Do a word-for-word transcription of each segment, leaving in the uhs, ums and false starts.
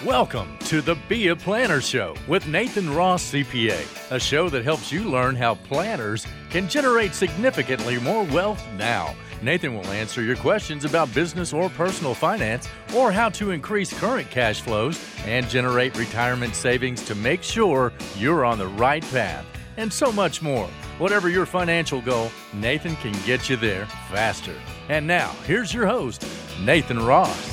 Welcome to the Be a Planner Show with Nathan Ross, C P A, a show that helps you learn how planners can generate significantly more wealth now. Nathan will answer your questions about business or personal finance, or how to increase current cash flows and generate retirement savings to make sure you're on the right path, and so much more. Whatever your financial goal, Nathan can get you there faster. And now, here's your host, Nathan Ross.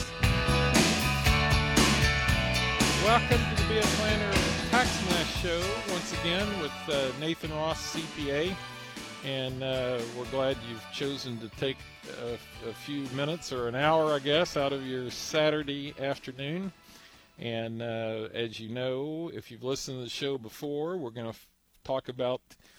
Welcome to the Be a Planner Tax Mash Show once again with uh, Nathan Ross, C P A. And uh, we're glad you've chosen to take a, a few minutes or an hour, I guess, out of your Saturday afternoon. And uh, as you know, if you've listened to the show before, we're going to f- talk about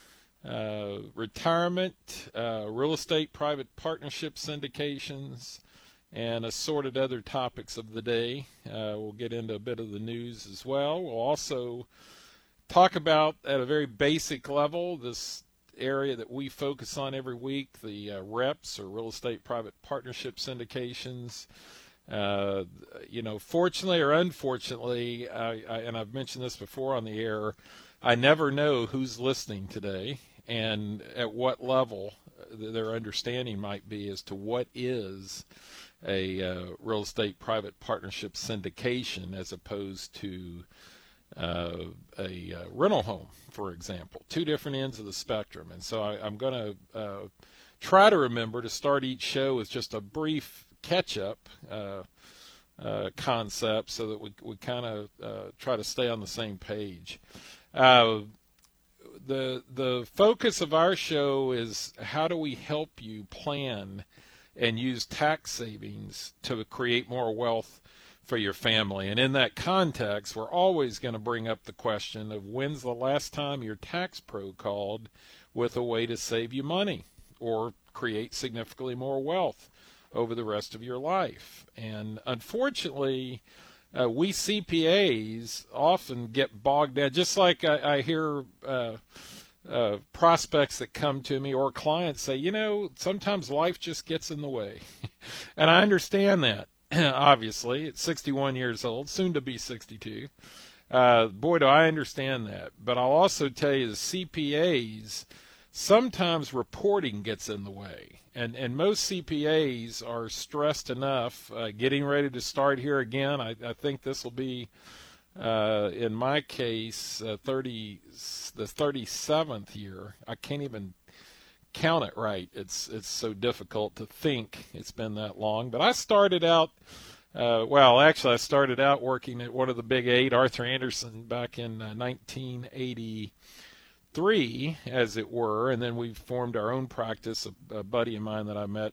uh, retirement, uh, real estate, private partnership syndications, and assorted other topics of the day. Uh, we'll get into a bit of the news as well. We'll also talk about, at a very basic level, this area that we focus on every week, the uh, R E Ps, or real estate private partnership syndications. Uh, you know, fortunately or unfortunately, I, I, and I've mentioned this before on the air, I never know who's listening today and at what level their understanding might be as to what is a uh, real estate private partnership syndication as opposed to uh, a uh, rental home, for example. Two different ends of the spectrum. And so I, I'm going to uh, try to remember to start each show with just a brief catch-up uh, uh, concept so that we, we kind of uh, try to stay on the same page. Uh, the the focus of our show is how do we help you plan and use tax savings to create more wealth for your family. And in that context, we're always going to bring up the question of when's the last time your tax pro called with a way to save you money or create significantly more wealth over the rest of your life. And unfortunately, uh, we C P As often get bogged down, just like I, I hear uh, Uh, prospects that come to me or clients say, you know, sometimes life just gets in the way. And I understand that, obviously. At sixty-one years old, soon to be sixty-two. Uh, boy, do I understand that. But I'll also tell you, the C P As, sometimes reporting gets in the way. And, and most C P As are stressed enough, uh, getting ready to start here again. I, I think this will be Uh, in my case, uh, thirty, the thirty-seventh year. I can't even count it right. It's it's so difficult to think it's been that long. But I started out, uh, well, actually, I started out working at one of the big eight, Arthur Andersen, back in uh, nineteen eighty-three, as it were. And then we formed our own practice. A, a buddy of mine that I met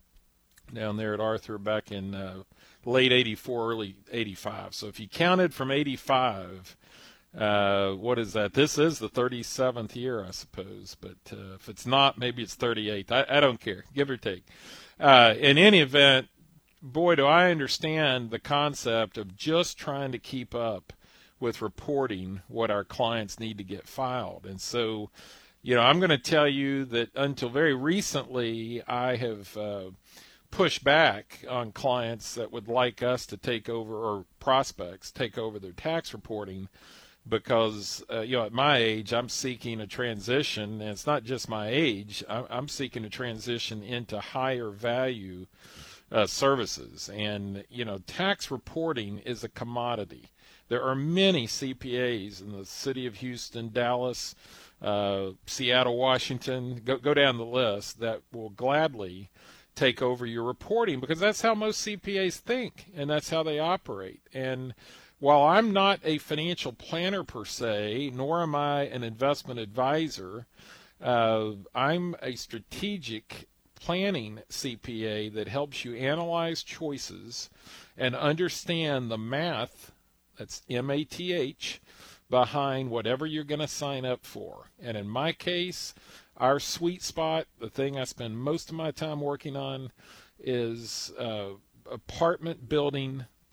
down there at Arthur back in uh, late eighty-four, early eighty-five. So if you counted from eighty-five, uh, what is that? This is the thirty-seventh year, I suppose. But uh, if it's not, maybe it's thirty-eighth. I, I don't care, give or take. Uh, in any event, boy, do I understand the concept of just trying to keep up with reporting what our clients need to get filed. And so, you know, I'm going to tell you that until very recently, I have uh, push back on clients that would like us to take over, or prospects take over their tax reporting, because uh, you know, at my age, I'm seeking a transition, and it's not just my age. I'm, I'm seeking a transition into higher value uh, services, and you know, tax reporting is a commodity. There are many C P As in the city of Houston, Dallas, uh, Seattle, Washington. Go go down the list that will gladly take over your reporting, because that's how most C P As think, and that's how they operate. And while I'm not a financial planner per se, nor am I an investment advisor, uh, I'm a strategic planning C P A that helps you analyze choices and understand the math, that's M A T H, behind whatever you're going to sign up for. And in my case, our sweet spot, the thing I spend most of my time working on, is uh, apartment building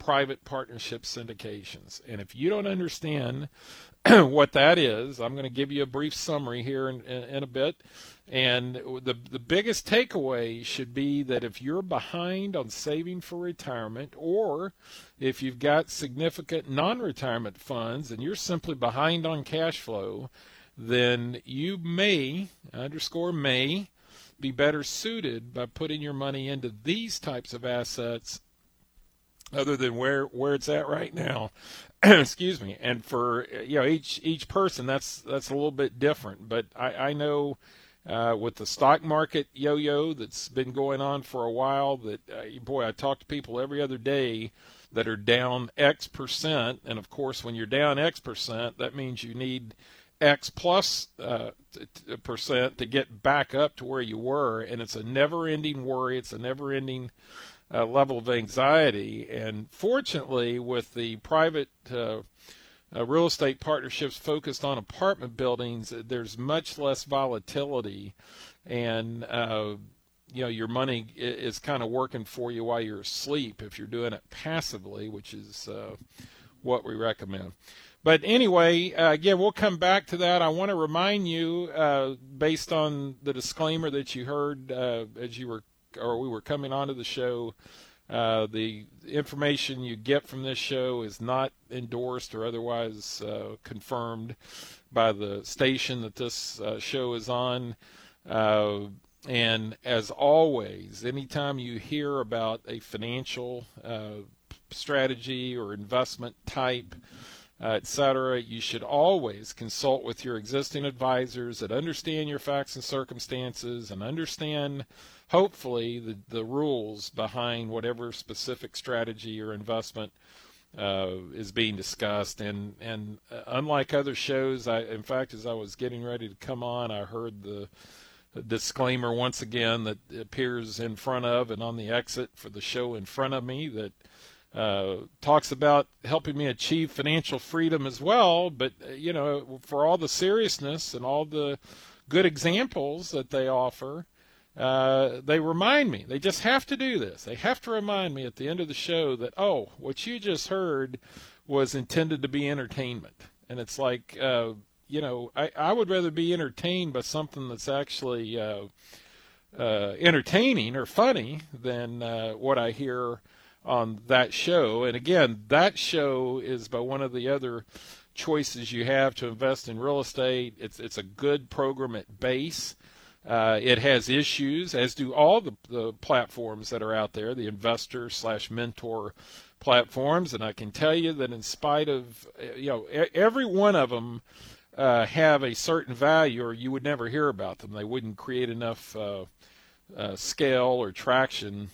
private partnership syndications. And if you don't understand what that is, I'm going to give you a brief summary here in, in, in a bit. And the the biggest takeaway should be that if you're behind on saving for retirement, or if you've got significant non-retirement funds and you're simply behind on cash flow, then you may, underscore may, be better suited by putting your money into these types of assets other than where, where it's at right now. Excuse me. And for, you know, each each person, that's that's a little bit different. But I, I know uh, with the stock market yo-yo that's been going on for a while, that, uh, boy, I talk to people every other day that are down X percent. And, of course, when you're down X percent, that means you need X plus uh, t- t- percent to get back up to where you were. And it's a never-ending worry. It's a never-ending Uh, level of anxiety. And fortunately, with the private uh, uh, real estate partnerships focused on apartment buildings, there's much less volatility, and uh, you know, your money is kind of working for you while you're asleep if you're doing it passively, which is uh, what we recommend. But anyway, uh, again, we'll come back to that. I want to remind you, uh, based on the disclaimer that you heard uh, as you were or we were coming onto the show, uh, the information you get from this show is not endorsed or otherwise uh, confirmed by the station that this uh, show is on. Uh, and as always, anytime you hear about a financial uh, strategy or investment type, uh, et cetera, you should always consult with your existing advisors that understand your facts and circumstances and understand, hopefully, the, the rules behind whatever specific strategy or investment uh, is being discussed. And, and uh, unlike other shows, I, in fact, as I was getting ready to come on, I heard the, the disclaimer once again that appears in front of and on the exit for the show in front of me that uh, talks about helping me achieve financial freedom as well. But, uh, you know, for all the seriousness and all the good examples that they offer, Uh, they remind me, they just have to do this. They have to remind me at the end of the show that, oh, what you just heard was intended to be entertainment. And it's like, uh, you know, I, I would rather be entertained by something that's actually uh, uh, entertaining or funny than uh, what I hear on that show. And again, that show is by one of the other choices you have to invest in real estate. It's, it's a good program at base. Uh, it has issues, as do all the, the platforms that are out there, the investor slash mentor platforms. And I can tell you that in spite of, you know, every one of them uh, have a certain value, or you would never hear about them. They wouldn't create enough uh, uh, scale or traction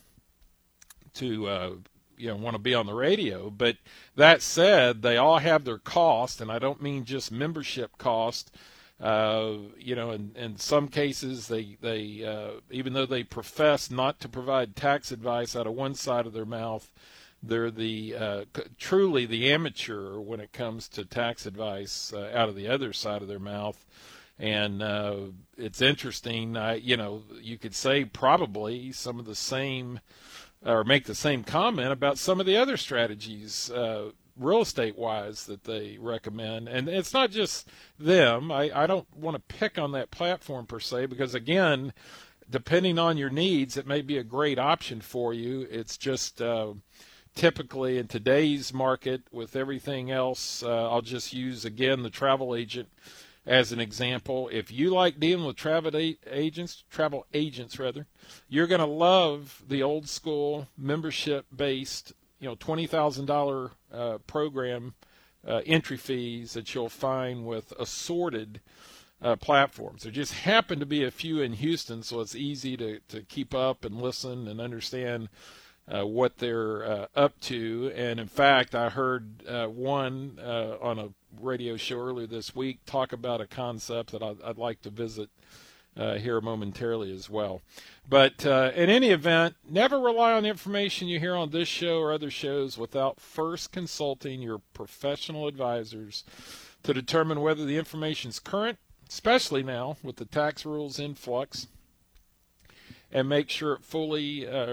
to, uh, you know, want to be on the radio. But that said, they all have their cost, and I don't mean just membership cost. Uh, you know, in, in some cases, they, they uh, even though they profess not to provide tax advice out of one side of their mouth, they're the uh, truly the amateur when it comes to tax advice uh, out of the other side of their mouth. And uh, it's interesting, I, you know, you could say probably some of the same, or make the same comment about some of the other strategies uh real estate wise that they recommend. And it's not just them. I, I don't want to pick on that platform per se, because again, depending on your needs, it may be a great option for you. It's just uh, typically in today's market with everything else, uh, I'll just use again the travel agent as an example. If you like dealing with travel agents, travel agents rather, you're going to love the old school membership based, you know, twenty thousand dollars uh, program uh, entry fees that you'll find with assorted uh, platforms. There just happen to be a few in Houston, so it's easy to, to keep up and listen and understand uh, what they're uh, up to. And in fact, I heard uh, one uh, on a radio show earlier this week talk about a concept that I'd, I'd like to visit Uh, here momentarily as well. But uh, in any event, never rely on the information you hear on this show or other shows without first consulting your professional advisors to determine whether the information is current, especially now with the tax rules in flux, and make sure it fully uh,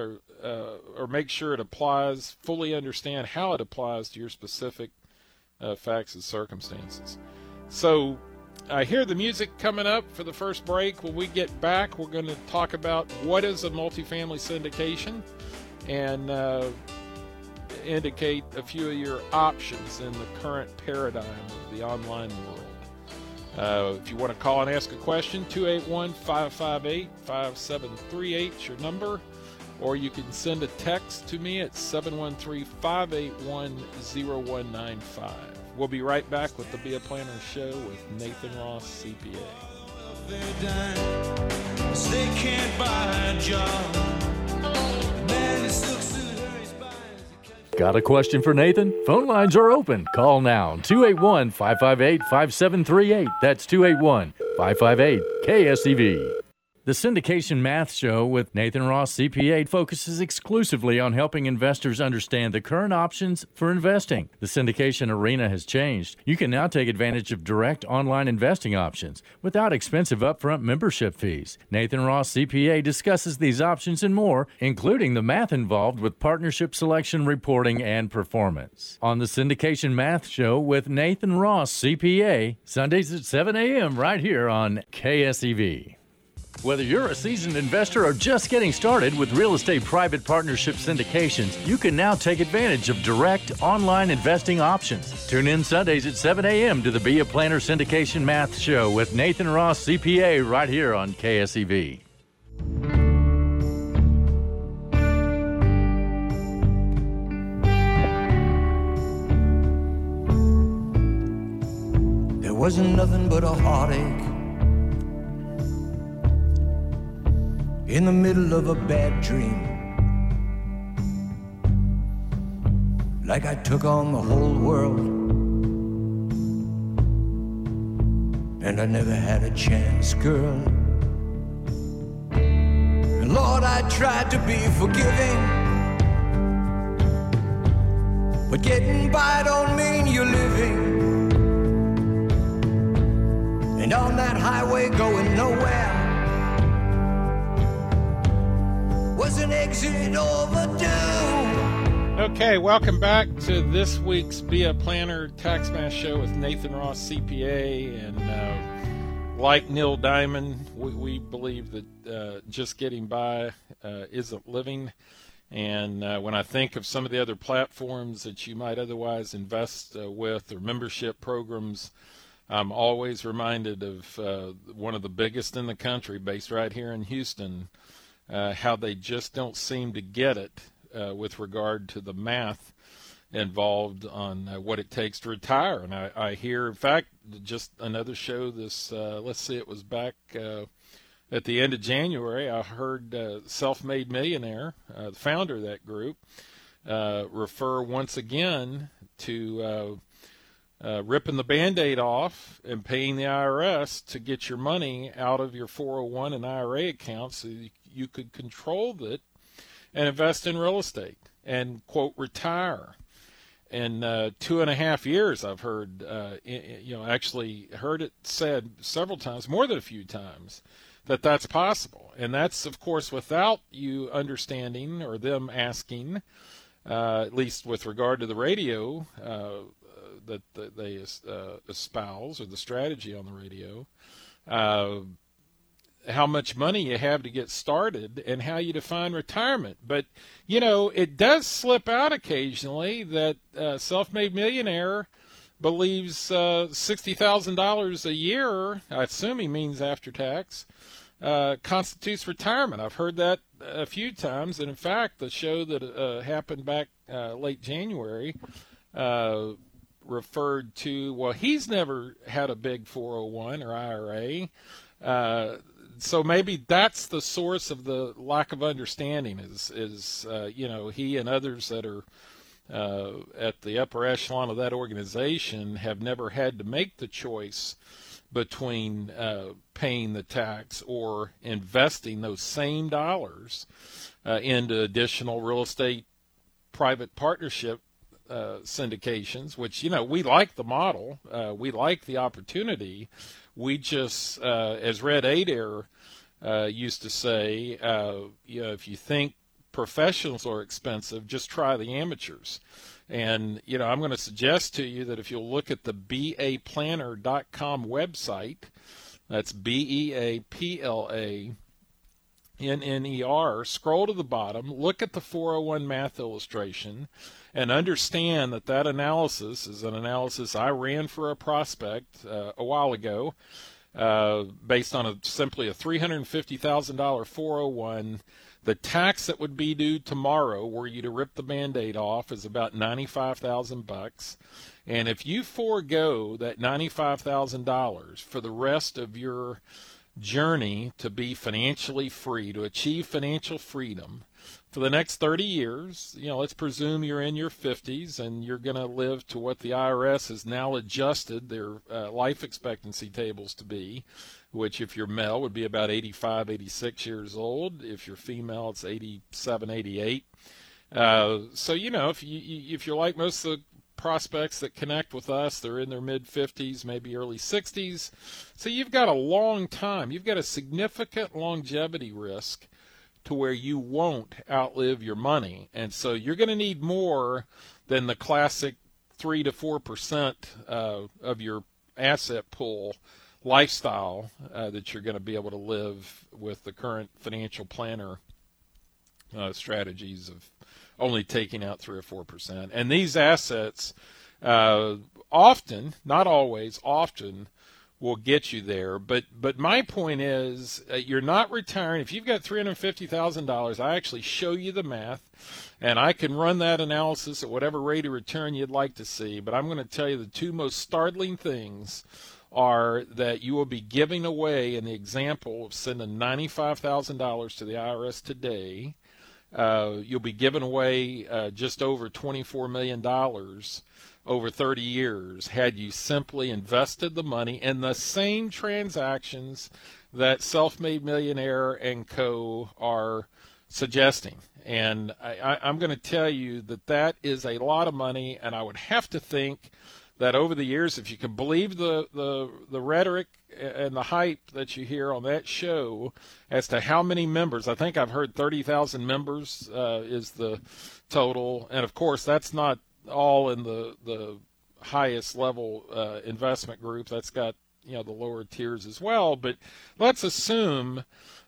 uh, or make sure it applies, fully understand how it applies to your specific uh, facts and circumstances. So I hear the music coming up for the first break. When we get back, we're going to talk about what is a multifamily syndication and uh, indicate a few of your options in the current paradigm of the online world. Uh, if you want to call and ask a question, two eight one, five five eight, five seven three eight is your number, or you can send a text to me at seven one three, five eight one, zero one nine five. We'll be right back with the Be a Planner Show with Nathan Ross, C P A. They can't buy a job. Man, this looks Got a question for Nathan? Phone lines are open. Call now, two eight one, five five eight, five seven three eight. That's two eight one, five five eight, K S E V. The Syndication Math Show with Nathan Ross, C P A, focuses exclusively on helping investors understand the current options for investing. The syndication arena has changed. You can now take advantage of direct online investing options without expensive upfront membership fees. Nathan Ross, C P A, discusses these options and more, including the math involved with partnership selection, reporting, and performance. On the Syndication Math Show with Nathan Ross, C P A, Sundays at seven a.m. right here on K S E V. Whether you're a seasoned investor or just getting started with real estate private partnership syndications, you can now take advantage of direct online investing options. Tune in Sundays at seven a.m. to the Be a Planner Syndication Math Show with Nathan Ross, C P A, right here on K S E V. There wasn't nothing but a heartache in the middle of a bad dream. Like I took on the whole world, and I never had a chance, girl. And Lord, I tried to be forgiving, but getting by don't mean you're living. And on that highway going nowhere was an exit overdue. Okay, welcome back to this week's Be a Planner Tax Math Show with Nathan Ross, C P A. And uh, like Neil Diamond, we, we believe that uh, just getting by uh, isn't living. And uh, when I think of some of the other platforms that you might otherwise invest uh, with or membership programs, I'm always reminded of uh, one of the biggest in the country, based right here in Houston, Uh, how they just don't seem to get it uh, with regard to the math involved on uh, what it takes to retire. And I, I hear, in fact, just another show this, uh, let's see, it was back uh, at the end of January, I heard uh, Self-Made Millionaire, uh, the founder of that group, uh, refer once again to uh, uh, ripping the Band-Aid off and paying the I R S to get your money out of your four oh one and I R A accounts so you you could control it and invest in real estate and, quote, retire. In uh, two and a half years, I've heard, uh, you know, actually heard it said several times, more than a few times, that that's possible. And that's, of course, without you understanding or them asking, uh, at least with regard to the radio uh, that, that they uh, espouse, or the strategy on the radio, uh, how much money you have to get started and how you define retirement. But, you know, it does slip out occasionally that uh, Self-Made Millionaire believes uh, sixty thousand dollars a year, I assume he means after tax, uh, constitutes retirement. I've heard that a few times. And, in fact, the show that uh, happened back uh, late January uh, referred to, well, he's never had a big four oh one or I R A. Uh, So maybe that's the source of the lack of understanding is, is uh, you know, he and others that are uh, at the upper echelon of that organization have never had to make the choice between uh, paying the tax or investing those same dollars uh, into additional real estate private partnership uh, syndications, which, you know, we like the model. Uh, we like the opportunity. We just, uh, as Red Adair uh, used to say, uh, you know, if you think professionals are expensive, just try the amateurs. And, you know, I'm going to suggest to you that if you'll look at the B A planner dot com website, that's B E A P L A N N E R, scroll to the bottom, look at the four oh one math illustration, and understand that that analysis is an analysis I ran for a prospect uh, a while ago uh, based on a, simply a three hundred fifty thousand dollars four oh one. The tax that would be due tomorrow, were you to rip the Band-Aid off, is about ninety-five thousand bucks. And if you forego that ninety-five thousand dollars for the rest of your journey to be financially free, to achieve financial freedom for the next thirty years, you know, let's presume you're in your fifties and you're going to live to what the I R S has now adjusted their uh, life expectancy tables to be, which if you're male would be about eighty-five, eighty-six years old. If you're female, it's eighty-seven, eighty-eight. Uh, so, you know, if, you, if you're like most of the prospects that connect with us, they're in their mid-fifties, maybe early sixties. So you've got a long time. You've got a significant longevity risk to where you won't outlive your money. And so you're going to need more than the classic three to four percent uh, of your asset pool lifestyle uh, that you're going to be able to live with the current financial planner uh, strategies of only taking out three or four percent. And these assets uh, often, not always, often will get you there. But but my point is, uh, you're not retiring. If you've got three hundred fifty thousand dollars, I actually show you the math, and I can run that analysis at whatever rate of return you'd like to see. But I'm going to tell you the two most startling things are that you will be giving away, in the example of sending ninety-five thousand dollars to the I R S today, uh, you'll be giving away uh, just over twenty-four million dollars over thirty years had you simply invested the money in the same transactions that Self-Made Millionaire and Co. are suggesting. And I, I, I'm going to tell you that that is a lot of money, and I would have to think that over the years, if you can believe the, the, the rhetoric and the hype that you hear on that show as to how many members, I think I've heard thirty thousand members uh, is the total. And, of course, that's not all in the, the highest level uh, investment group. That's got, you know, the lower tiers as well. But let's assume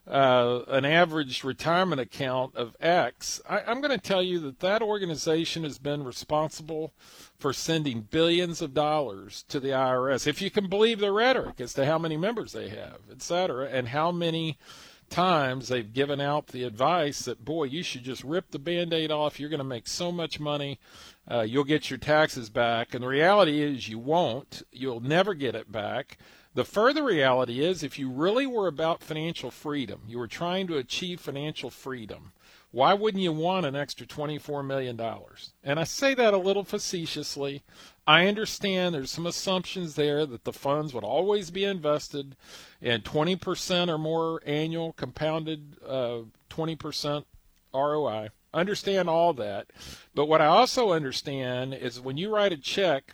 uh, an average retirement account of X. I, I'm going to tell you that that organization has been responsible for sending billions of dollars to the I R S, if you can believe the rhetoric as to how many members they have, et cetera, and how many times they've given out the advice that, boy, you should just rip the Band-Aid off. You're going to make so much money. Uh, you'll get your taxes back. And the reality is you won't. You'll never get it back. The further reality is, if you really were about financial freedom, you were trying to achieve financial freedom, why wouldn't you want an extra twenty-four million dollars? And I say that a little facetiously. I understand there's some assumptions there that the funds would always be invested in twenty percent or more annual compounded uh, twenty percent R O I. Understand all that. But what I also understand is when you write a check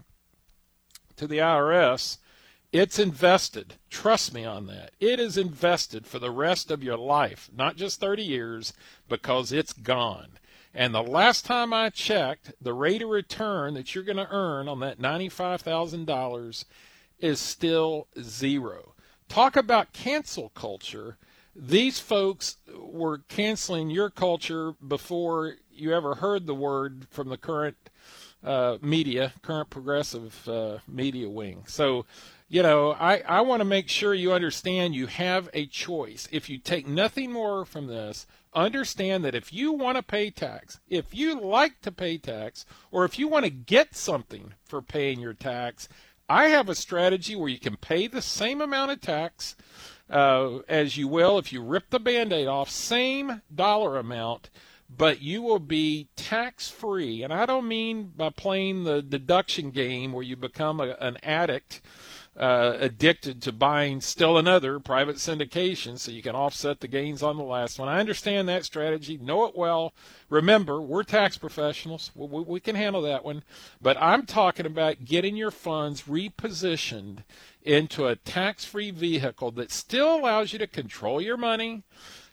to the I R S, it's invested. Trust me on that. It is invested for the rest of your life, not just thirty years, because it's gone. And the last time I checked, the rate of return that you're going to earn on that ninety-five thousand dollars is still zero. Talk about cancel culture. These folks were canceling your culture before you ever heard the word from the current uh, media, current progressive uh, media wing. So, you know, I, I want to make sure you understand you have a choice. If you take nothing more from this, understand that if you want to pay tax, if you like to pay tax, or if you want to get something for paying your tax, I have a strategy where you can pay the same amount of tax uh, as you will if you rip the Band-Aid off, same dollar amount, but you will be tax-free. And I don't mean by playing the deduction game where you become a, an addict, Uh, addicted to buying still another private syndication so you can offset the gains on the last one. I understand that strategy, know it well. Remember, we're tax professionals. We, we, we can handle that one. But I'm talking about getting your funds repositioned into a tax-free vehicle that still allows you to control your money,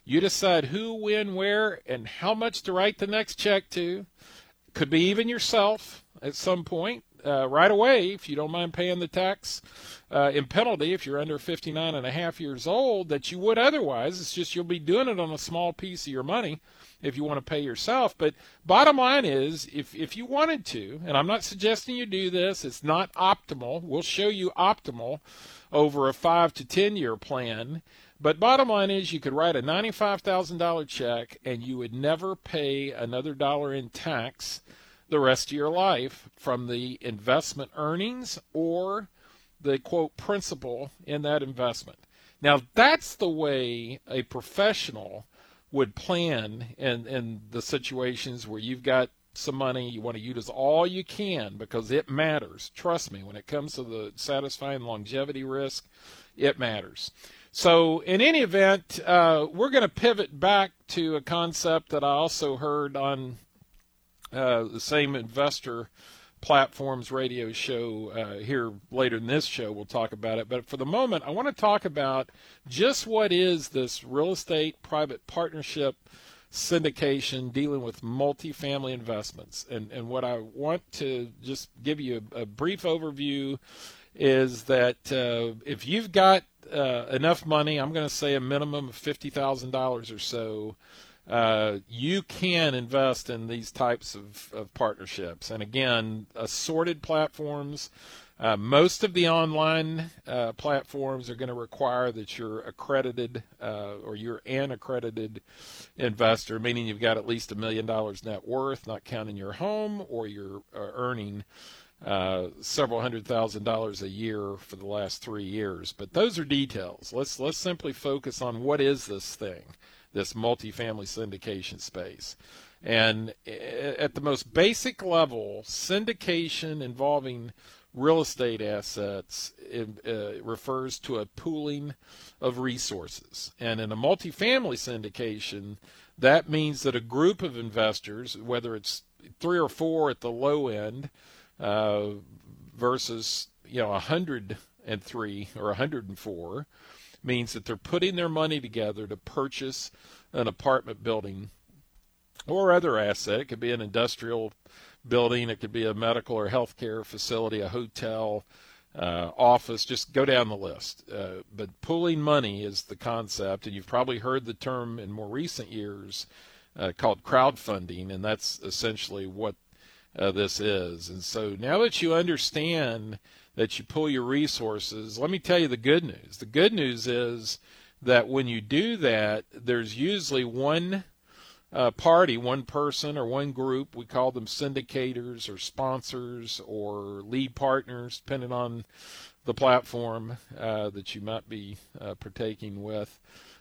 You decide who, when, where, and how much to write the next check to. Could be even yourself at some point, uh, right away, if you don't mind paying the tax uh, and penalty if you're under fifty-nine and a half years old that you would otherwise. It's just you'll be doing it on a small piece of your money if you want to pay yourself. But bottom line is, if, if you wanted to, and I'm not suggesting you do this, it's not optimal. We'll show you optimal over a five to ten year plan. But bottom line is you could write a ninety-five thousand dollars check and you would never pay another dollar in tax the rest of your life from the investment earnings or the, quote, principal in that investment. Now, that's the way a professional would plan in, in the situations where you've got some money, you want to use all you can because it matters. Trust me, when it comes to the satisfying longevity risk, it matters. So in any event, uh, we're going to pivot back to a concept that I also heard on uh, the same investor platforms radio show uh, here later in this show. We'll talk about it. But for the moment, I want to talk about just what is this real estate private partnership syndication dealing with multifamily investments. And, and what I want to just give you a, a brief overview is that uh, if you've got uh, enough money, I'm going to say a minimum of fifty thousand dollars or so, uh, you can invest in these types of, of partnerships. And again, assorted platforms. Uh, most of the online uh, platforms are going to require that you're accredited uh, or you're an accredited investor, meaning you've got at least a million dollars net worth, not counting your home, or you're uh, earning uh, several hundred thousand dollars a year for the last three years. But those are details. Let's let's simply focus on what is this thing, this multifamily syndication space. And at the most basic level, syndication involving real estate assets uh, refers to a pooling of resources. And in a multifamily syndication, that means that a group of investors, whether it's three or four at the low end uh, versus, you know, one hundred three or one hundred four, means that they're putting their money together to purchase an apartment building or other asset. It could be an industrial building, it could be a medical or healthcare facility, a hotel, uh, office, just go down the list. Uh, but pooling money is the concept, and you've probably heard the term in more recent years uh, called crowdfunding, and that's essentially what uh, this is. And so now that you understand that you pool your resources, let me tell you the good news. The good news is that when you do that, there's usually one Uh, party, one person or one group, we call them syndicators or sponsors or lead partners, depending on the platform uh, that you might be uh, partaking with.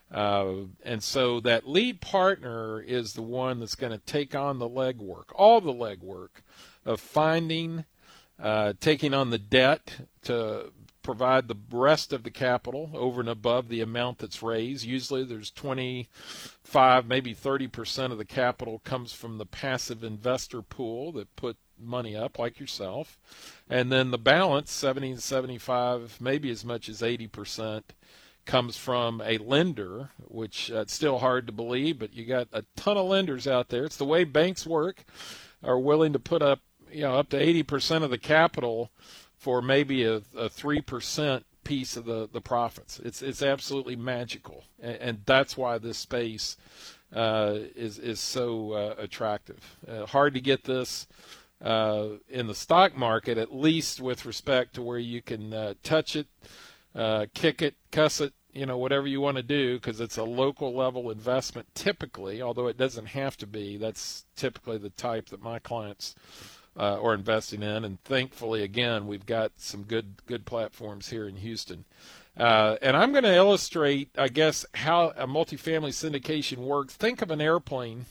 Uh, and so that lead partner is the one that's going to take on the legwork, all the legwork of finding, uh, taking on the debt to provide the rest of the capital over and above the amount that's raised. Usually there's twenty-five, maybe thirty percent of the capital comes from the passive investor pool that put money up, like yourself. And then the balance, seventy to seventy-five, maybe as much as eighty percent, comes from a lender, which uh, it's still hard to believe, but you got a ton of lenders out there. It's the way banks work, are willing to put up, you know, up to eighty percent of the capital for maybe a, a three percent piece of the, the profits. It's it's absolutely magical, and, and that's why this space uh, is is so uh, attractive. Uh, hard to get this uh, in the stock market, at least with respect to where you can uh, touch it, uh, kick it, cuss it, you know, whatever you want to do, because it's a local level investment typically, although it doesn't have to be. That's typically the type that my clients Uh, or investing in, and thankfully, again, we've got some good good platforms here in Houston. Uh, and I'm going to illustrate, I guess, how a multifamily syndication works. Think of an airplane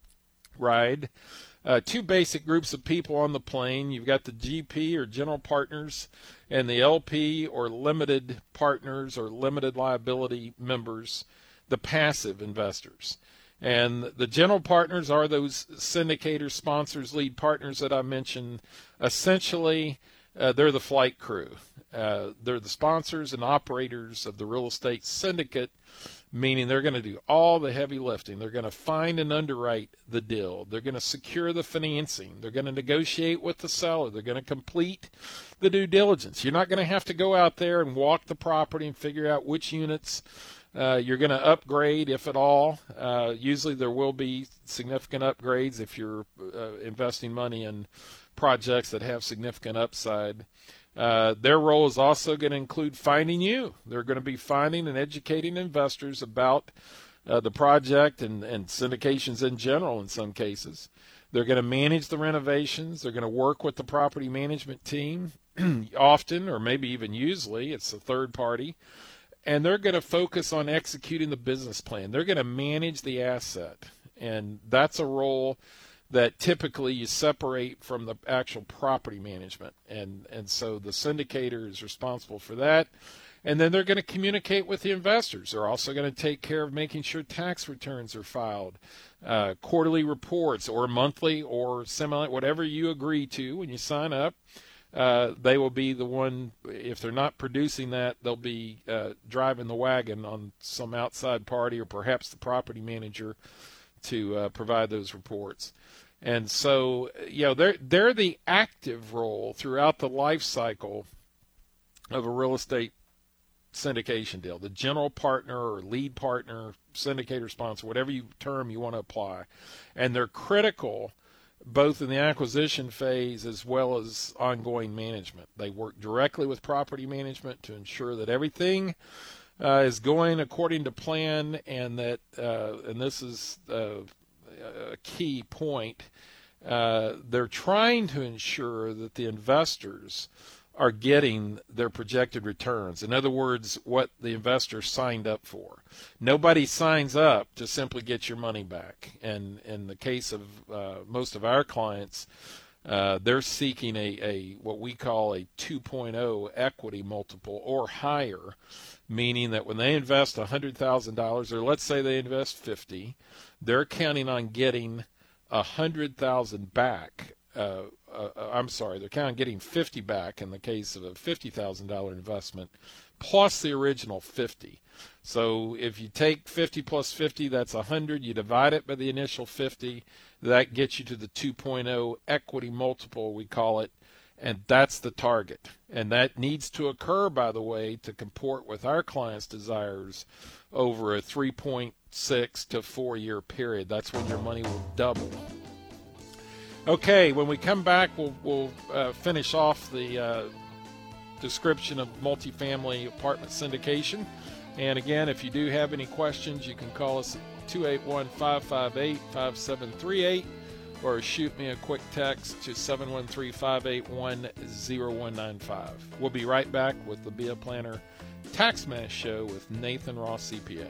ride. Uh, two basic groups of people on the plane. You've got the G P or general partners and the L P or limited partners or limited liability members, the passive investors. And the general partners are those syndicators, sponsors, lead partners that I mentioned. Essentially, uh, they're the flight crew. Uh, they're the sponsors and operators of the real estate syndicate, meaning they're going to do all the heavy lifting. They're going to find and underwrite the deal. They're going to secure the financing. They're going to negotiate with the seller. They're going to complete the due diligence. You're not going to have to go out there and walk the property and figure out which units uh, you're going to upgrade, if at all. Uh, usually there will be significant upgrades if you're uh, investing money in projects that have significant upside. Uh, their role is also going to include finding you. They're going to be finding and educating investors about uh, the project and, and syndications in general in some cases. They're going to manage the renovations. They're going to work with the property management team often, or maybe even usually. It's a third party. And they're going to focus on executing the business plan. They're going to manage the asset. And that's a role that typically you separate from the actual property management. And, and so the syndicator is responsible for that. And then they're going to communicate with the investors. They're also going to take care of making sure tax returns are filed, uh, quarterly reports, or monthly or semi, whatever you agree to when you sign up. Uh, they will be the one, if they're not producing that, they'll be uh, driving the wagon on some outside party or perhaps the property manager to uh, provide those reports. And so, you know, they're, they're the active role throughout the life cycle of a real estate syndication deal, the general partner or lead partner, syndicator sponsor, whatever you, term you want to apply. And they're critical both in the acquisition phase as well as ongoing management. They work directly with property management to ensure that everything uh, is going according to plan, and that, uh, and this is uh, a key point, uh, they're trying to ensure that the investors are getting their projected returns. In other words, what the investor signed up for. Nobody signs up to simply get your money back. And in the case of uh, most of our clients, uh, they're seeking a, a what we call a two point oh equity multiple or higher, meaning that when they invest one hundred thousand dollars, or let's say they invest fifty, they're counting on getting one hundred thousand dollars back. Uh, uh, I'm sorry, they're counting on getting fifty back in the case of a fifty thousand dollars investment, plus the original fifty. So if you take fifty plus fifty, that's one hundred. You divide it by the initial fifty. That gets you to the two point oh equity multiple, we call it, and that's the target. And that needs to occur, by the way, to comport with our clients' desires over a three point six to four year period. That's when your money will double. Okay, when we come back, we'll, we'll uh, finish off the uh, description of multifamily apartment syndication. And again, if you do have any questions, you can call us at two eight one, five five eight, five seven three eight or shoot me a quick text to seven one three, five eight one, zero one nine five. We'll be right back with the Be a Planner Tax Mash Show with Nathan Ross, C P A.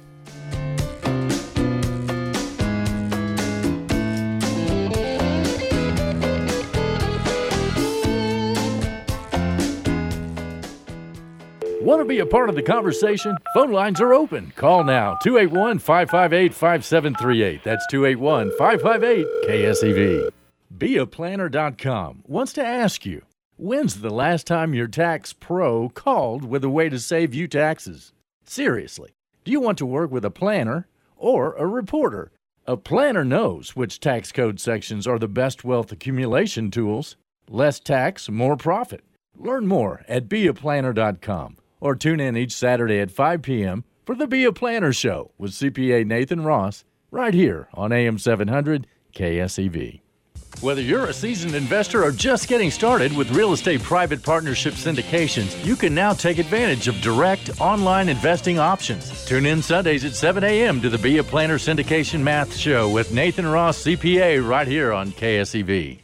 Want to be a part of the conversation? Phone lines are open. Call now, two eight one, five five eight, five seven three eight. That's two eight one, five five eight, K S E V. Be a Planner dot com wants to ask you, when's the last time your tax pro called with a way to save you taxes? Seriously, do you want to work with a planner or a reporter? A planner knows which tax code sections are the best wealth accumulation tools. Less tax, more profit. Learn more at Be a Planner dot com. Or tune in each Saturday at five p.m. for the Be a Planner Show with C P A Nathan Ross, right here on A M seven hundred K S E V. Whether you're a seasoned investor or just getting started with real estate private partnership syndications, you can now take advantage of direct online investing options. Tune in Sundays at seven a.m. to the Be a Planner Syndication Math Show with Nathan Ross, C P A, right here on K S E V.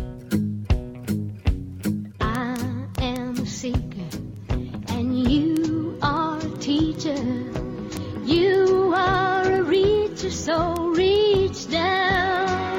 So reach down,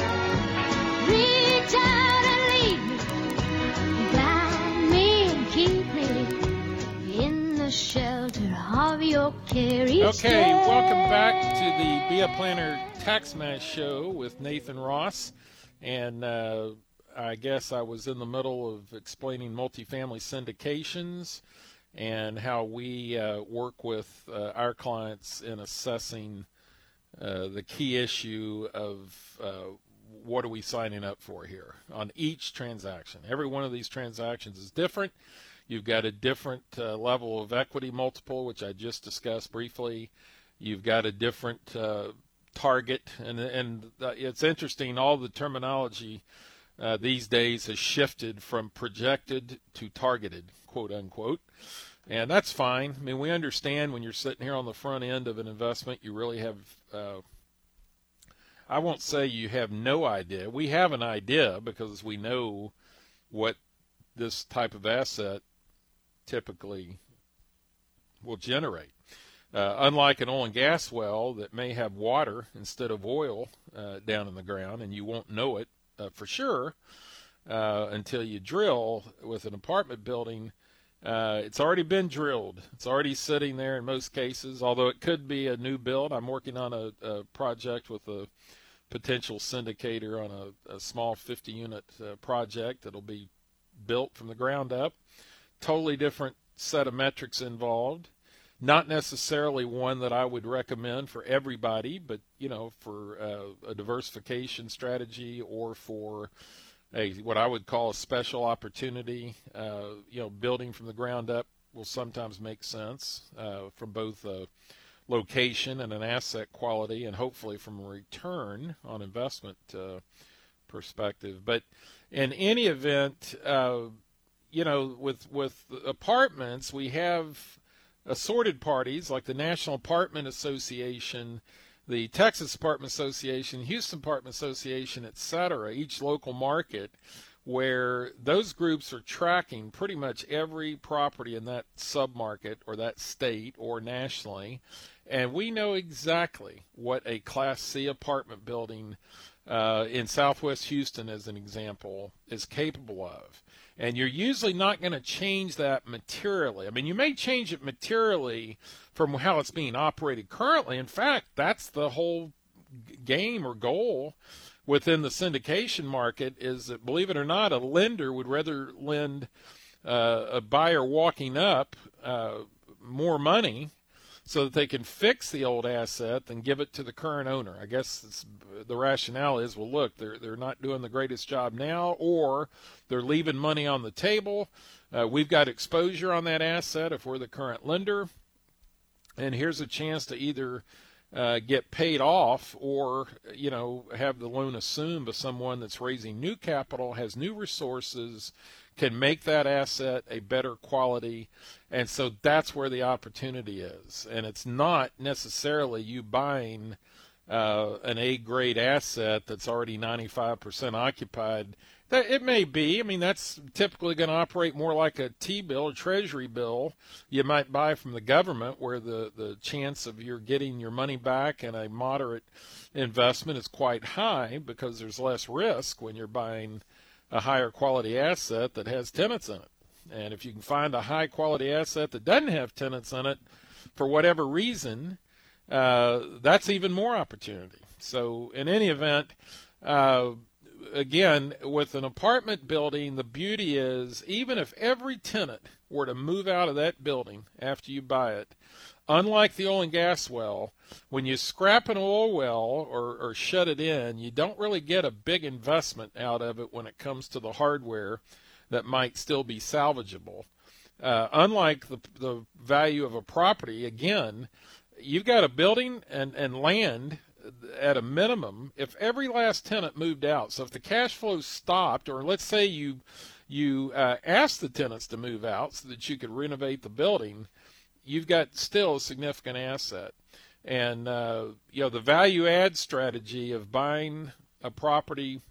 reach out and lead me, guide me and keep me in the shelter of your care each Okay, day. Welcome back to the Be a Planner Tax Mash Show with Nathan Ross. And uh, I guess I was in the middle of explaining multifamily syndications and how we uh, work with uh, our clients in assessing uh, the key issue of uh, what are we signing up for here on each transaction. Every one of these transactions is different. You've got a different uh, level of equity multiple, which I just discussed briefly. You've got a different uh, target, and and uh, it's interesting, all the terminology uh, these days has shifted from projected to targeted, quote unquote, and that's fine. I mean, we understand when you're sitting here on the front end of an investment, you really have, uh, I won't say you have no idea. We have an idea because we know what this type of asset typically will generate. Uh, unlike an oil and gas well that may have water instead of oil uh, down in the ground, and you won't know it uh, for sure uh, until you drill. With an apartment building, uh, it's already been drilled. It's already sitting there in most cases, although it could be a new build. I'm working on a, a project with a potential syndicator on a, a small fifty unit uh, project that'll be built from the ground up. Totally different set of metrics involved. Not necessarily one that I would recommend for everybody, but, you know, for uh, a diversification strategy or for a what I would call a special opportunity, uh, you know, building from the ground up will sometimes make sense uh, from both a location and an asset quality and hopefully from a return on investment uh, perspective. But in any event, uh, you know, with, with apartments, we have assorted parties like the National Apartment Association, the Texas Apartment Association, Houston Apartment Association, et cetera, each local market, where those groups are tracking pretty much every property in that submarket or that state or nationally, and we know exactly what a Class C apartment building uh, in Southwest Houston, as an example, is capable of. And you're usually not going to change that materially. I mean, you may change it materially from how it's being operated currently. In fact, that's the whole game or goal within the syndication market, is that, believe it or not, a lender would rather lend uh, a buyer walking up uh, more money so that they can fix the old asset than give it to the current owner. I guess it's, the rationale is, well, look, they're they're not doing the greatest job now, or they're leaving money on the table. Uh, we've got exposure on that asset if we're the current lender, and here's a chance to either uh, get paid off or, you know, have the loan assumed by someone that's raising new capital, has new resources, can make that asset a better quality. And so that's where the opportunity is. And it's not necessarily you buying uh, an A-grade asset that's already ninety-five percent occupied. That it may be. I mean, that's typically going to operate more like a T-bill or treasury bill you might buy from the government, where the, the chance of you're getting your money back in a moderate investment is quite high because there's less risk when you're buying a higher quality asset that has tenants in it. And if you can find a high quality asset that doesn't have tenants in it for whatever reason, uh, that's even more opportunity. So in any event, uh, again, with an apartment building, the beauty is, even if every tenant were to move out of that building after you buy it, unlike the oil and gas well, when you scrap an oil well or, or shut it in, you don't really get a big investment out of it when it comes to the hardware that might still be salvageable. Uh, unlike the, the value of a property, again, you've got a building and, and land at a minimum. If every last tenant moved out, so if the cash flow stopped, or let's say you you uh, asked the tenants to move out so that you could renovate the building, you've got still a significant asset. And, uh, you know, the value add strategy of buying a property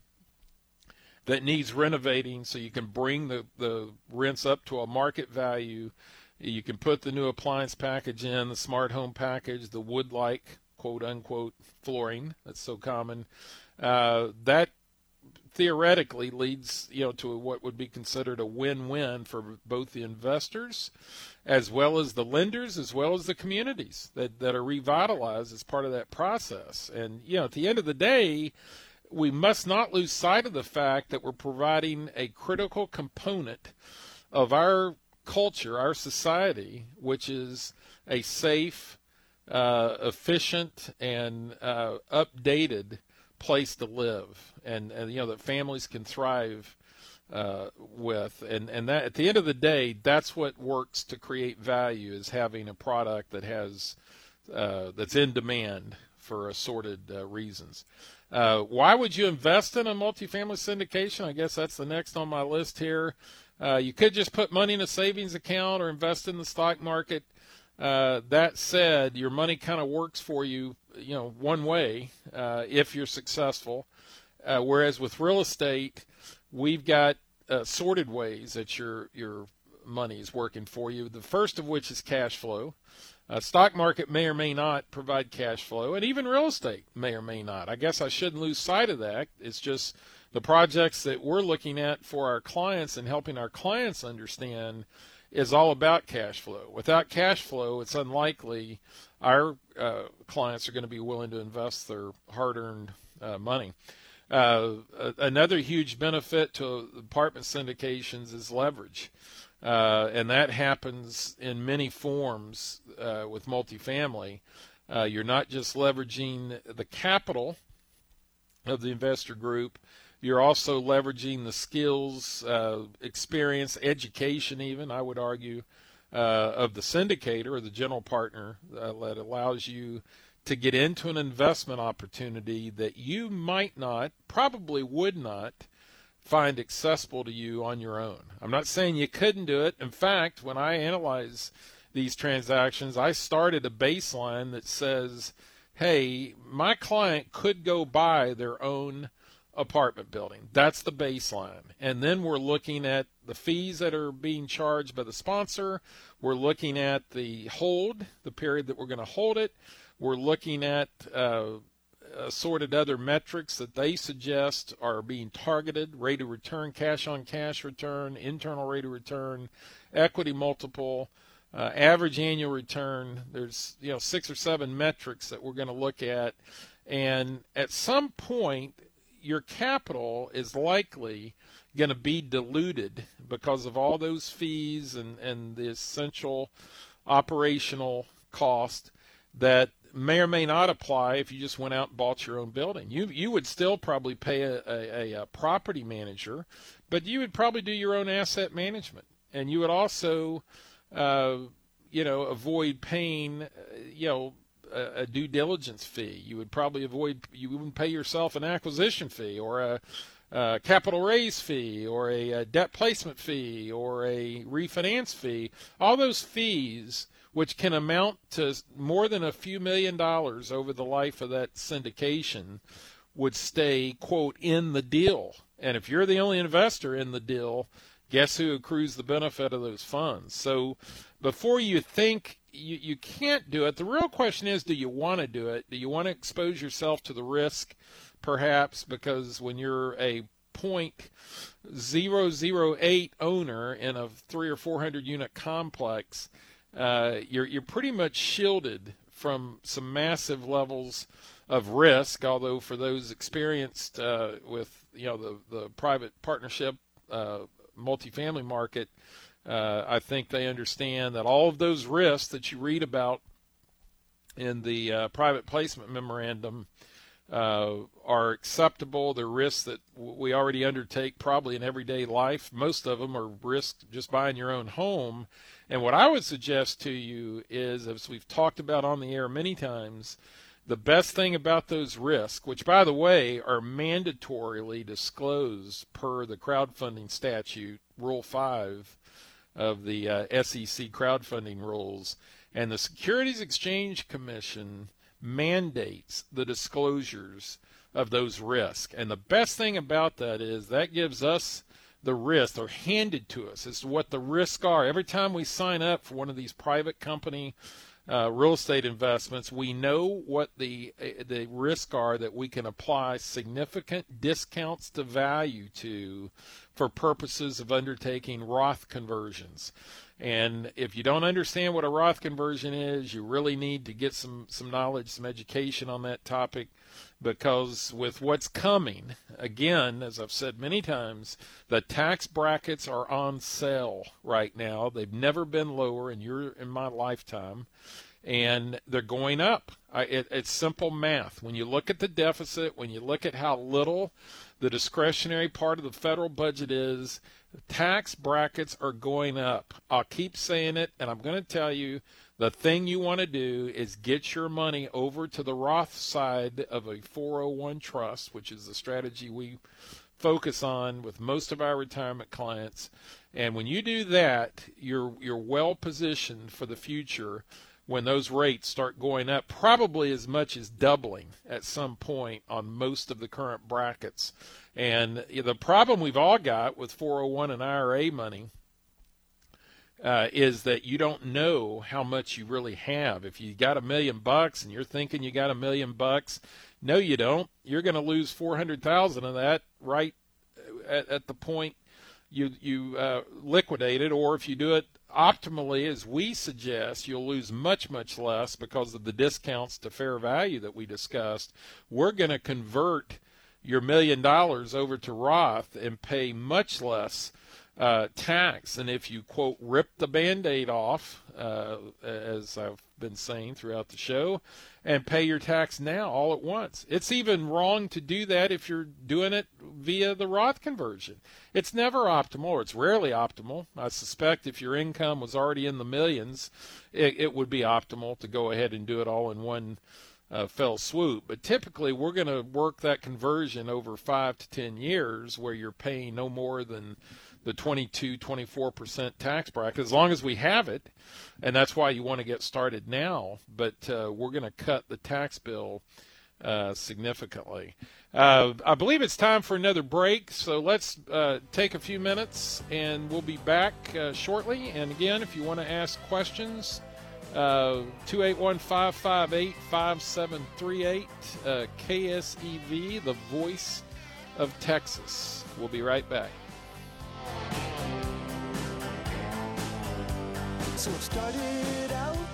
that needs renovating so you can bring the, the rents up to a market value. You can put the new appliance package in, the smart home package, the wood-like, quote-unquote, flooring that's so common. Uh, that theoretically leads, you know, to what would be considered a win-win for both the investors as well as the lenders, as well as the communities that, that are revitalized as part of that process. And, you know, at the end of the day, we must not lose sight of the fact that we're providing a critical component of our culture, our society, which is a safe, uh, efficient, and uh, updated place to live, and, and you know that families can thrive uh, with, and and that at the end of the day, that's what works to create value, is having a product that has uh, that's in demand for assorted uh, reasons. Uh, why would you invest in a multifamily syndication? I guess that's the next on my list here. Uh, you could just put money in a savings account or invest in the stock market. Uh, that said, your money kind of works for you, you know, one way uh, if you're successful. Uh, whereas with real estate, we've got uh, sorted ways that your your money is working for you. The first of which is cash flow. Uh, stock market may or may not provide cash flow, and even real estate may or may not. I guess I shouldn't lose sight of that. It's just the projects that we're looking at for our clients and helping our clients understand is all about cash flow. Without cash flow, it's unlikely our uh, clients are going to be willing to invest their hard-earned uh, money. Uh, another huge benefit to apartment syndications is leverage. Uh, and that happens in many forms uh, with multifamily. Uh, you're not just leveraging the capital of the investor group. You're also leveraging the skills, uh, experience, education even, I would argue, uh, of the syndicator or the general partner uh, that allows you to get into an investment opportunity that you might not, probably would not, find accessible to you on your own. I'm not saying you couldn't do it. In fact, when I analyze these transactions, I started a baseline that says, hey, my client could go buy their own apartment building. That's the baseline. And then we're looking at the fees that are being charged by the sponsor. We're looking at the hold, the period that we're going to hold it. We're looking at uh, assorted other metrics that they suggest are being targeted: rate of return, cash on cash return, internal rate of return, equity multiple, uh, average annual return. There's you know six or seven metrics that we're going to look at, and at some point your capital is likely going to be diluted because of all those fees and, and the essential operational cost that may or may not apply if you just went out and bought your own building. You you would still probably pay a, a, a property manager, but you would probably do your own asset management, and you would also, uh, you know, avoid paying, uh, you know, a, a due diligence fee. You would probably avoid. You wouldn't pay yourself an acquisition fee or a, a capital raise fee or a, a debt placement fee or a refinance fee. All those fees, which can amount to more than a few million dollars over the life of that syndication, would stay, quote, in the deal. And if you're the only investor in the deal, guess who accrues the benefit of those funds? So before you think you, you can't do it, the real question is, do you want to do it? Do you want to expose yourself to the risk, perhaps, because when you're a point zero zero eight owner in a three or four hundred unit complex, Uh, you're you're pretty much shielded from some massive levels of risk. Although for those experienced uh, with you know the the private partnership uh, multifamily market, uh, I think they understand that all of those risks that you read about in the uh, private placement memorandum uh, are acceptable. They're risks that we already undertake probably in everyday life. Most of them are risks just buying your own home. And what I would suggest to you is, as we've talked about on the air many times, the best thing about those risks, which, by the way, are mandatorily disclosed per the crowdfunding statute, Rule five of the uh, S E C crowdfunding rules, and the Securities Exchange Commission mandates the disclosures of those risks. And the best thing about that is that gives us the risks, are handed to us as to what the risks are. Every time we sign up for one of these private company uh, real estate investments, we know what the the risks are that we can apply significant discounts to value to for purposes of undertaking Roth conversions. And if you don't understand what a Roth conversion is, you really need to get some, some knowledge, some education on that topic. because with what's coming, again, as I've said many times, the tax brackets are on sale right now. They've never been lower in your in my lifetime, and they're going up. I, it, it's simple math. When you look at the deficit, when you look at how little the discretionary part of the federal budget is, tax brackets are going up. I'll keep saying it, and I'm going to tell you, the thing you want to do is get your money over to the Roth side of a four oh one trust, which is the strategy we focus on with most of our retirement clients. And when you do that, you're you're well positioned for the future when those rates start going up, probably as much as doubling at some point on most of the current brackets. And the problem we've all got with four oh one and I R A money Uh, is that you don't know how much you really have. If you got a million bucks and you're thinking you got a million bucks, no, you don't. You're going to lose four hundred thousand of that right at, at the point you you uh, liquidate it. Or if you do it optimally, as we suggest, you'll lose much, much less because of the discounts to fair value that we discussed. We're going to convert your million dollars over to Roth and pay much less Uh, tax. And if you, quote, rip the Band-Aid off, uh, as I've been saying throughout the show, and pay your tax now all at once. It's even wrong to do that if you're doing it via the Roth conversion. It's never optimal, or it's rarely optimal. I suspect if your income was already in the millions, it, it would be optimal to go ahead and do it all in one uh, fell swoop. But typically, we're going to work that conversion over five to ten years where you're paying no more than the twenty-two, twenty-four percent tax bracket, as long as we have it, and that's why you want to get started now. But uh, we're going to cut the tax bill uh, significantly. Uh, I believe it's time for another break, so let's uh, take a few minutes, and we'll be back uh, shortly. And again, if you want to ask questions, uh, two eight one, five five eight, five seven three eight, uh, K S E V, the voice of Texas. We'll be right back. So it started out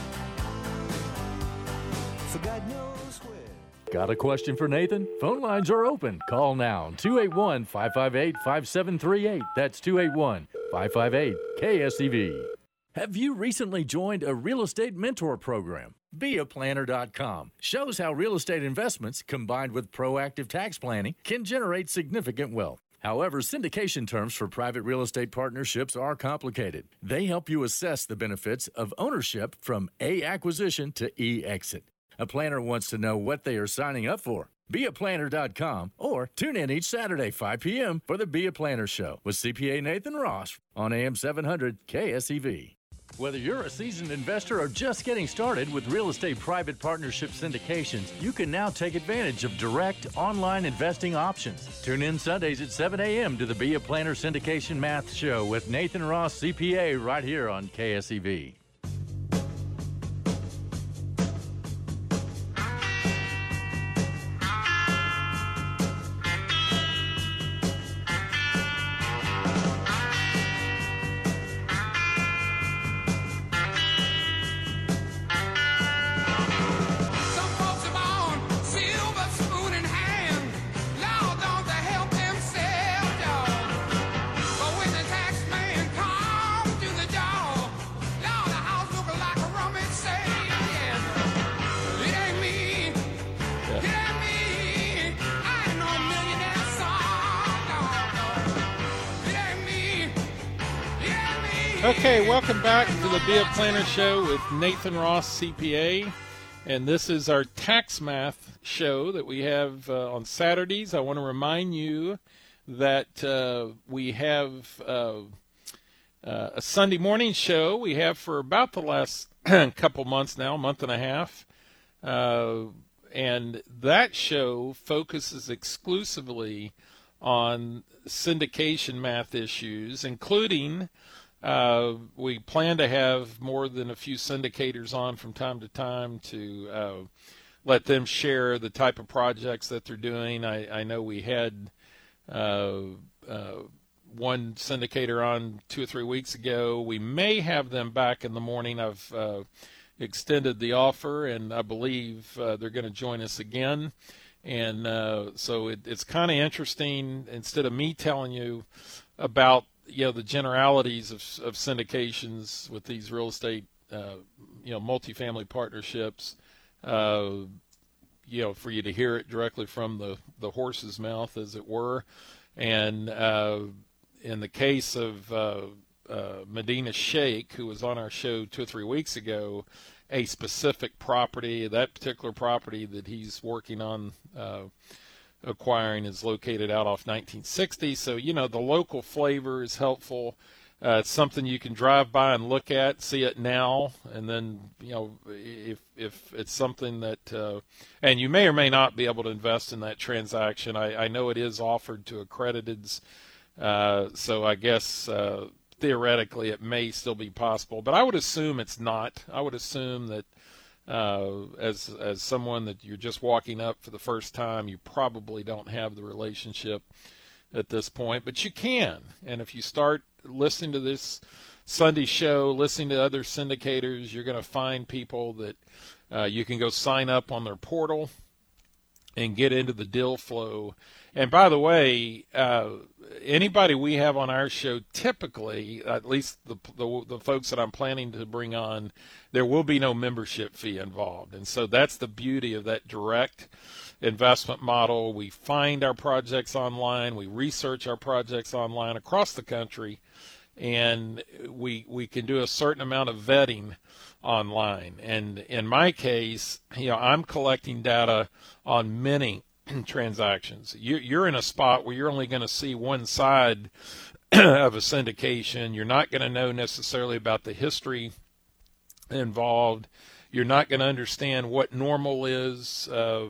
for God knows where. Got a question for Nathan? Phone lines are open. Call now, two eight one, five five eight, five seven three eight. That's two eight one, five five eight, K S E V. Have you recently joined a real estate mentor program? be a planner dot com shows how real estate investments combined with proactive tax planning can generate significant wealth. However, syndication terms for private real estate partnerships are complicated. They help you assess the benefits of ownership from A, acquisition to E, exit. A planner wants to know what they are signing up for. be a planner dot com or tune in each Saturday, five p.m. for the Be a Planner Show with C P A Nathan Ross on A M seven hundred K S E V. Whether you're a seasoned investor or just getting started with real estate private partnership syndications, you can now take advantage of direct online investing options. Tune in Sundays at seven a.m. to the Be a Planner Syndication Math Show with Nathan Ross, C P A, right here on K S E V. Okay, welcome back to the Be a Planner Show with Nathan Ross, C P A. And this is our tax math show that we have uh, on Saturdays. I want to remind you that uh, we have uh, uh, a Sunday morning show. We have for about the last couple months now, month and a half. Uh, and that show focuses exclusively on syndication math issues, including Uh, we plan to have more than a few syndicators on from time to time to uh, let them share the type of projects that they're doing. I, I know we had uh, uh, one syndicator on two or three weeks ago. We may have them back in the morning. I've uh, extended the offer, and I believe uh, they're going to join us again. And uh, so it, it's kind of interesting. Instead of me telling you about you know the generalities of, of syndications with these real estate, uh, you know, multifamily partnerships, uh, you know, for you to hear it directly from the, the horse's mouth, as it were. And uh, in the case of uh, uh, Medina Sheikh, who was on our show two or three weeks ago, a specific property, that particular property that he's working on uh, acquiring is located out off nineteen sixty. So, you know, the local flavor is helpful. Uh, it's something you can drive by and look at, see it now, and then, you know, if if it's something that, uh, and you may or may not be able to invest in that transaction. I, I know it is offered to accrediteds, uh, so I guess uh, theoretically it may still be possible, but I would assume it's not. I would assume that uh, as as someone that you're just walking up for the first time, you probably don't have the relationship at this point, but you can. And if you start listening to this Sunday show, listening to other syndicators, you're going to find people that uh, you can go sign up on their portal and get into the deal flow. And by the way, uh, anybody we have on our show, typically, at least the, the the folks that I'm planning to bring on, there will be no membership fee involved. And so that's the beauty of that direct investment model. We find our projects online, we research our projects online across the country, and we we can do a certain amount of vetting online. And in my case, you know, I'm collecting data on many transactions. You, you're in a spot where you're only going to see one side of a syndication. You're not going to know necessarily about the history involved. You're not going to understand what normal is, uh,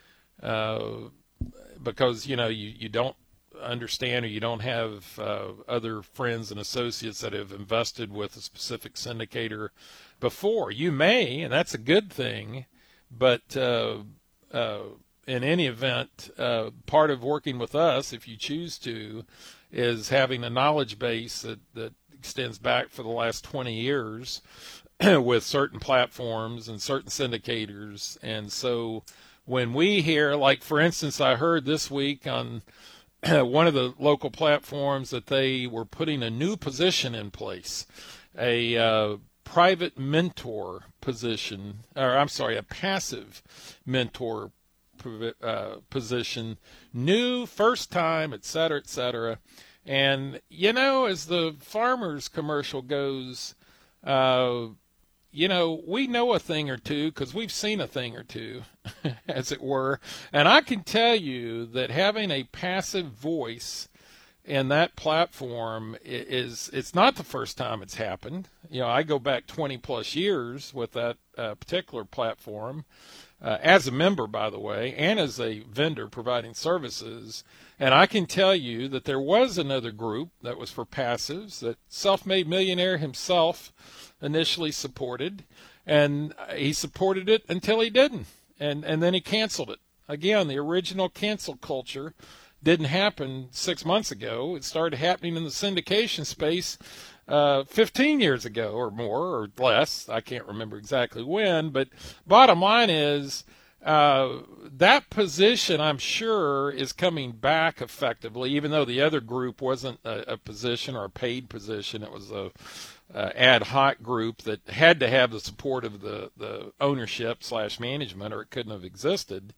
uh, because you know you, you don't understand, or you don't have uh, other friends and associates that have invested with a specific syndicator before. You may, and that's a good thing, but uh, uh, in any event, uh, part of working with us, if you choose to, is having a knowledge base that, that extends back for the last twenty years with certain platforms and certain syndicators. And so when we hear, like for instance, I heard this week on one of the local platforms that they were putting a new position in place, a uh, private mentor position, or I'm sorry, a passive mentor uh, position, new, first time, et cetera, et cetera. And, you know, as the Farmers commercial goes, uh, you know, we know a thing or two because we've seen a thing or two, as it were. And I can tell you that having a passive voice in that platform is, it's not the first time it's happened. You know, I go back twenty plus years with that uh, particular platform, uh, as a member, by the way, and as a vendor providing services. And I can tell you that there was another group that was for passives that Self-Made Millionaire himself initially supported, and he supported it until he didn't, and and then he canceled it. Again, the original cancel culture didn't happen six months ago. It started happening in the syndication space uh, fifteen years ago or more or less. I can't remember exactly when, but bottom line is uh, that position, I'm sure, is coming back effectively, even though the other group wasn't a, a position or a paid position. It was a Uh, ad hoc group that had to have the support of the, the ownership slash management, or it couldn't have existed.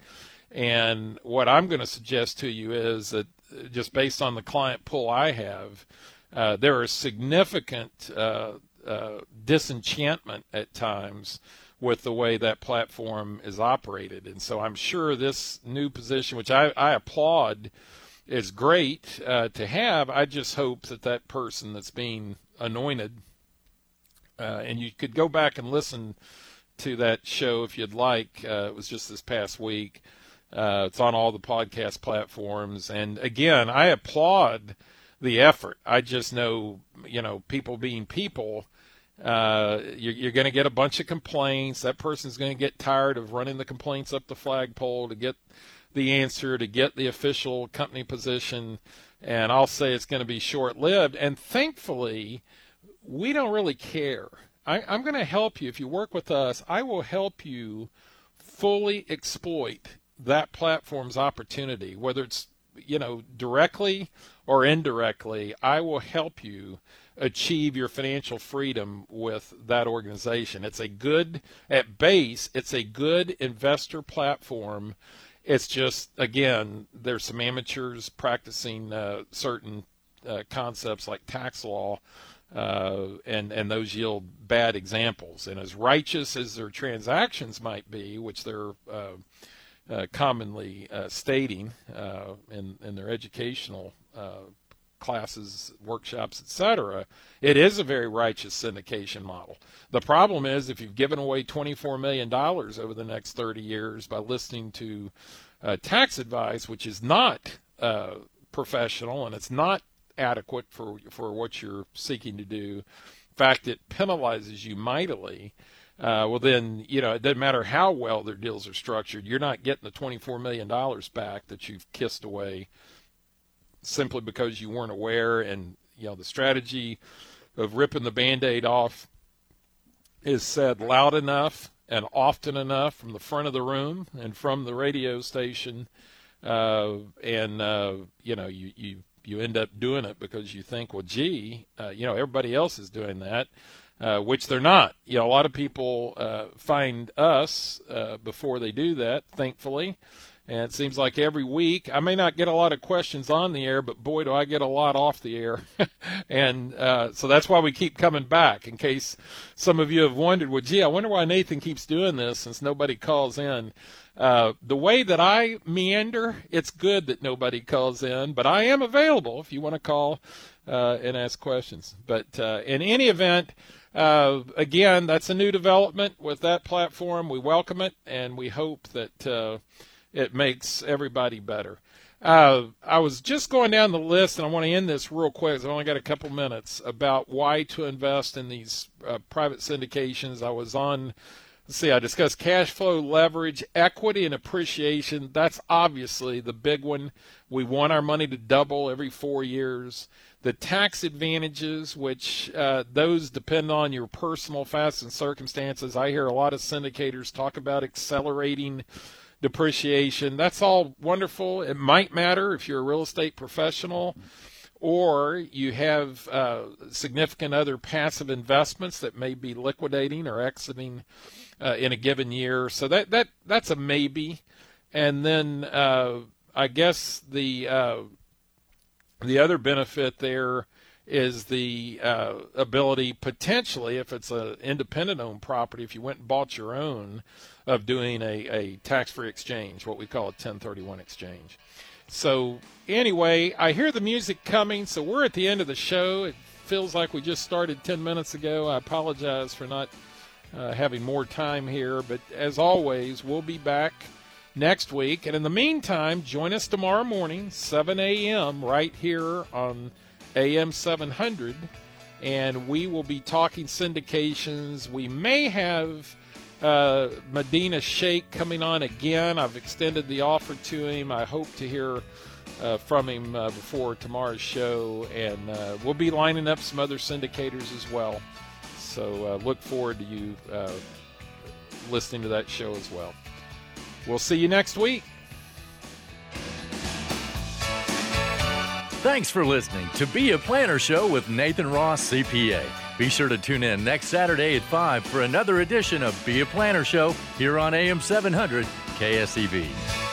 And what I'm going to suggest to you is that just based on the client pool I have, uh, there is significant uh, uh, disenchantment at times with the way that platform is operated. And so I'm sure this new position, which I, I applaud, is great uh, to have. I just hope that that person that's being anointed, Uh, and you could go back and listen to that show if you'd like. Uh, it was just this past week. Uh, it's on all the podcast platforms. And again, I applaud the effort. I just know, you know, people being people, uh, you're, you're going to get a bunch of complaints. That person's going to get tired of running the complaints up the flagpole to get the answer, to get the official company position. And I'll say it's going to be short-lived. And thankfully, we don't really care. I, I'm going to help you. If you work with us, I will help you fully exploit that platform's opportunity, whether it's, you know, directly or indirectly. I will help you achieve your financial freedom with that organization. It's a good, at base, it's a good investor platform. It's just, again, there's some amateurs practicing uh, certain uh, concepts like tax law, uh, and, and those yield bad examples. And as righteous as their transactions might be, which they're uh, uh, commonly uh, stating uh, in, in their educational uh, classes, workshops, et cetera, it is a very righteous syndication model. The problem is if you've given away twenty-four million dollars over the next thirty years by listening to uh, tax advice, which is not uh, professional and it's not adequate for for what you're seeking to do. In fact, it penalizes you mightily. Uh, well, then, you know, it doesn't matter how well their deals are structured. You're not getting the twenty-four million dollars back that you've kissed away simply because you weren't aware. And, you know, the strategy of ripping the Band-Aid off is said loud enough and often enough from the front of the room and from the radio station. Uh, and, uh, you know, you, you, you end up doing it because you think, well, gee, uh, you know, everybody else is doing that, uh, which they're not. You know, a lot of people uh, find us uh, before they do that, thankfully. And it seems like every week, I may not get a lot of questions on the air, but boy, do I get a lot off the air. and uh, so that's why we keep coming back, in case some of you have wondered, well, gee, I wonder why Nathan keeps doing this since nobody calls in. Uh, the way that I meander, it's good that nobody calls in, but I am available if you want to call uh, and ask questions. But uh, in any event, uh, again, that's a new development with that platform. We welcome it, and we hope that uh, it makes everybody better. Uh, I was just going down the list, and I want to end this real quick. I've only got a couple minutes about why to invest in these uh, private syndications. I was on, let's see, I discussed cash flow, leverage, equity, and appreciation. That's obviously the big one. We want our money to double every four years. The tax advantages, which uh, those depend on your personal facts and circumstances. I hear a lot of syndicators talk about accelerating depreciation. That's all wonderful. It might matter if you're a real estate professional or you have uh, significant other passive investments that may be liquidating or exiting uh, in a given year. So that, that that's a maybe. And then uh, I guess the uh, the other benefit there is the uh, ability potentially, if it's an independent-owned property, if you went and bought your own, of doing a, a tax-free exchange, what we call a ten thirty-one exchange. So anyway, I hear the music coming, so we're at the end of the show. It feels like we just started ten minutes ago. I apologize for not uh, having more time here, but as always, we'll be back next week. And in the meantime, join us tomorrow morning, seven a.m., right here on A M seven hundred, and we will be talking syndications. We may have uh, Medina Sheikh coming on again. I've extended the offer to him. I hope to hear uh, from him uh, before tomorrow's show, and uh, we'll be lining up some other syndicators as well. So uh, look forward to you uh, listening to that show as well. We'll see you next week. Thanks for listening to Be a Planner Show with Nathan Ross, C P A. Be sure to tune in next Saturday at five for another edition of Be a Planner Show here on A M seven hundred K S E V.